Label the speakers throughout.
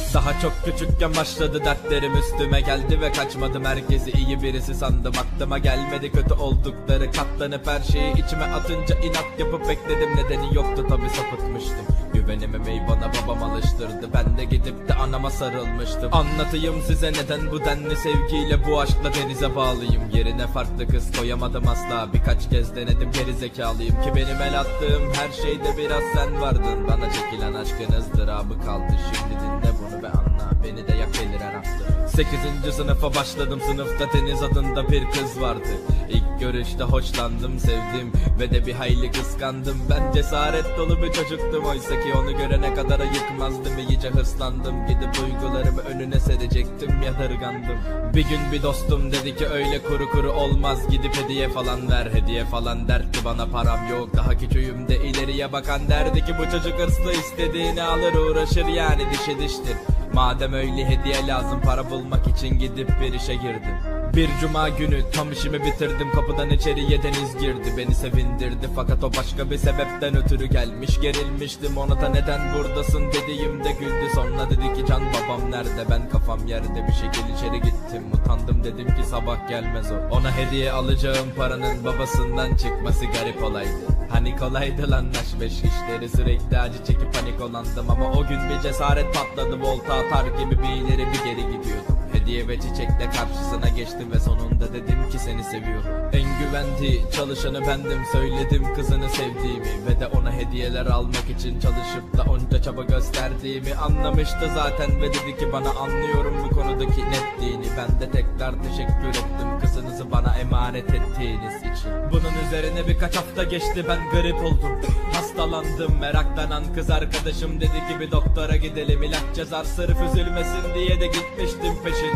Speaker 1: Daha çok küçükken başladı dertlerim, üstüme geldi ve kaçmadım. Herkesi iyi birisi sandım, aklıma gelmedi kötü oldukları. Katlanıp her şeyi içime atınca inat yapıp bekledim, nedeni yoktu tabi, sapıtmıştım. Güvenememeyi bana babam alıştırdı, ben de gidip de anama sarılmıştım. Anlatayım size neden bu denli sevgiyle, bu aşkla denize bağlıyım. Yerine farklı kız koyamadım asla, birkaç kez denedim gerizekalıyım. Ki benim el attığım her şeyde biraz sen vardın. Bana çekilen aşkın ızdırabı kaldı, şimdi dinle bunu ve anla, beni de yak gelir her hafta. 8. sınıfa başladım, sınıfta Deniz adında bir kız vardı. İlk görüşte hoşlandım, sevdim ve de bir hayli kıskandım. Ben cesaret dolu bir çocuktum, oysa ki onu görene kadar ayıkmazdım. İyice hırslandım, gidip duygularımı önüne serecektim, yadırgandım. Bir gün bir dostum dedi ki öyle kuru kuru olmaz, gidip hediye falan ver. Hediye falan dertti bana, param yok, daha küçüğüm de ileriye bakan. Derdi ki bu çocuk hırslı, istediğini alır uğraşır, yani dişi diştir. Madem öyle hediye lazım, para bulmak için gidip bir işe girdim. Bir cuma günü tam işimi bitirdim, kapıdan içeriye Deniz girdi. Beni sevindirdi fakat o başka bir sebepten ötürü gelmiş. Gerilmiştim, ona da neden buradasın dediğimde güldü. Sonra dedi ki can babam nerede, ben kafam yerde bir şekilde içeri gittim. Utandım, dedim ki sabah gelmez o. Ona hediye alacağım paranın babasından çıkması garip olaydı. Hani kolaydı lan aşk beş işleri, sürekli acı çekip panik olandım. Ama o gün bir cesaret patladı, volta atar gibi bir ileri bir geri gidiyordum. Hediye ve çiçekle karşısına geçtim ve sonunda dedim ki seni seviyorum. En güvendiği çalışanı bendim, söyledim kızını sevdiğimi ve de ona hediyeler almak için çalışıp da onca çaba gösterdiğimi. Anlamıştı zaten ve dedi ki bana anlıyorum bu konudaki netliğini. Ben de tekrar teşekkür ettim kızınızı bana emanet ettiğiniz için. Bunun üzerine birkaç hafta geçti, ben garip oldum, hastalandım. Meraklanan kız arkadaşım dedi ki bir doktora gidelim, ilaç yazar sırf üzülmesin diye de gitmiştim peşinden.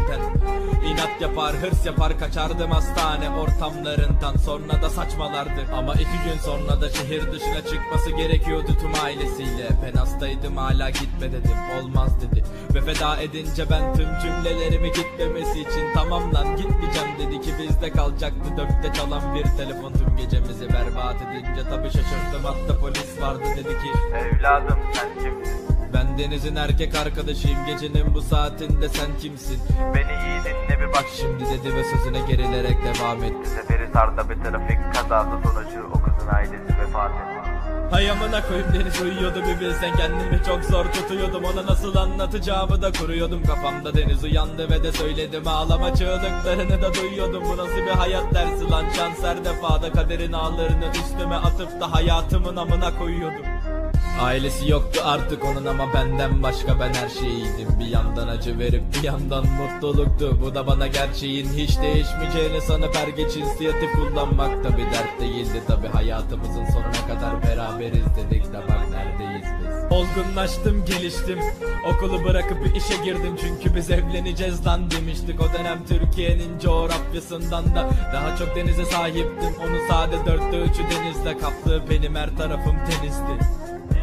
Speaker 1: İnat yapar, hırs yapar, kaçardım hastane ortamlarından, sonra da saçmalardı. Ama 2 gün sonra da şehir dışına çıkması gerekiyordu tüm ailesiyle. Ben hastaydım, hala gitme dedim, olmaz dedi. Ve feda edince ben tüm cümlelerimi gitmemesi için tamam lan gitmeyeceğim dedi ki bizde kalacaktı. 4'te çalan bir telefon tüm gecemizi berbat edince tabi şaşırdım, hatta polis vardı, dedi ki
Speaker 2: evladım sen kimsin?
Speaker 1: Ben Deniz'in erkek arkadaşıyım, gecenin bu saatinde sen kimsin?
Speaker 2: Beni iyi dinle bir bak
Speaker 1: Şimdi dedi ve sözüne gerilerek devam etti.
Speaker 2: Seferihisar'da bir trafik kazası sonucu o kızın ailesi vefat etti.
Speaker 1: Hay amına koyayım, Deniz uyuyordu bir bilsen, kendimi çok zor tutuyordum. Ona nasıl anlatacağımı da kuruyordum kafamda. Deniz uyandı ve de söyledim, ağlama çığlıklarını da duyuyordum. Bu nasıl bir hayat dersi lan, şans her defada kaderin ağlarını üstüme atıp da hayatımın amına koyuyordum. Ailesi yoktu artık onun ama benden başka ben her şeyiydim. Bir yandan acı verip bir yandan mutluluktu. Bu da bana gerçeğin hiç değişmeyeceğini sanıp her geç inisiyatif kullanmak da bir dert değildi. Tabi hayatımızın sonuna kadar beraberiz dedik de bak neredeyiz biz. Olgunlaştım, geliştim, okulu bırakıp bir işe girdim. Çünkü biz evleneceğiz lan demiştik. O dönem Türkiye'nin coğrafyasından da daha çok denize sahiptim. Onun sade 4'te 3'ü denizle kaplı, benim her tarafım denizdi.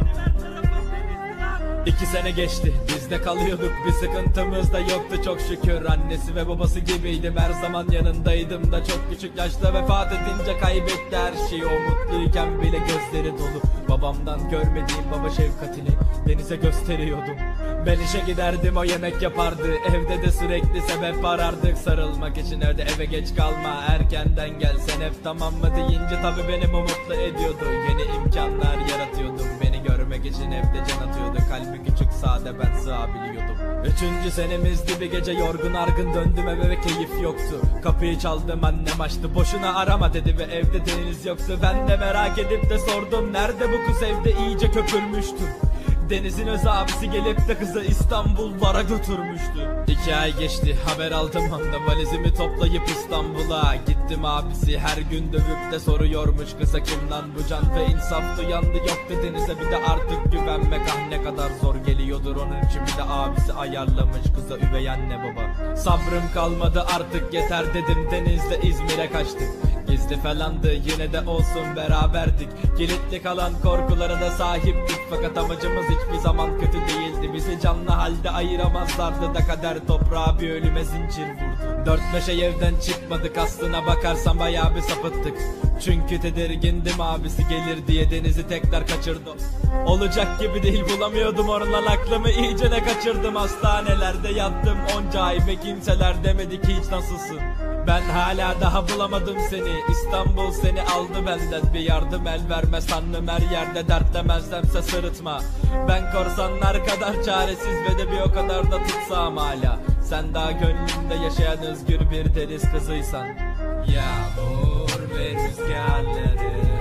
Speaker 1: 2 sene geçti, biz de kalıyorduk, bir sıkıntımız da yoktu çok şükür. Annesi ve babası gibiydim, her zaman yanındaydım da çok küçük yaşta vefat edince kaybetti her şeyi. O mutluyken bile gözleri dolu, babamdan görmediğim baba şefkatini Deniz'e gösteriyordum. Ben işe giderdim, o yemek yapardı, evde de sürekli sebep arardık. Sarılmak için evde, eve geç kalma, erkenden gelsen hep tamam mı deyince tabi beni mutlu ediyordu. Yeni imkanlar yaratıyordum, beni görmek için evde can atıyordu. Kalbi küçük sade, ben sığabiliyordum. 3. senemizdi, bir gece yorgun argın döndüm eve ve keyif yoktu. Kapıyı çaldım, annem açtı, boşuna arama dedi ve evde Deniz yoktu. Ben de merak edip de sordum, nerede bu kız, evde iyice köpürmüştü. Deniz'in öz abisi gelip de kızı İstanbullara götürmüştü. 2 ay geçti, haber aldım ondan, valizimi toplayıp İstanbul'a gittim. Abisi her gün dövüp de soruyormuş kıza kim lan bu can, ve insaf duyandı yoktu Deniz'e. Bir de artık güvenmek ah ne kadar zor geliyordur onun için. Bir de abisi ayarlamış kıza üvey anne baba. Sabrım kalmadı artık, yeter dedim, Deniz'le İzmir'e kaçtık. Gizli falandı, yine de olsun beraberdik. Kilitli kalan korkulara da sahiptik, fakat amacımız hiçbir zaman kötü değildi. Bizi canlı halde ayıramazlardı da kader toprağa bir ölüme zincir vurdu. 4-5 ay evden çıkmadık, aslına bakarsan bayağı bir sapıttık. Çünkü tedirgindim abisi gelir diye denizi tekrar kaçırdım. Olacak gibi değil bulamıyordum oradan aklımı iyicene kaçırdım. Hastanelerde yattım onca ay ve kimseler demedi ki hiç nasılsın. Ben hala daha bulamadım seni. İstanbul seni aldı benden. Bir yardım el verme sandım her yerde dert demezlemse sırıtma. Ben korsanlar kadar çaresiz ve de bir o kadar da tutsam hala. Sen daha gönlümde yaşayan özgür bir deniz kızıysan. Yağmur ve rüzgarları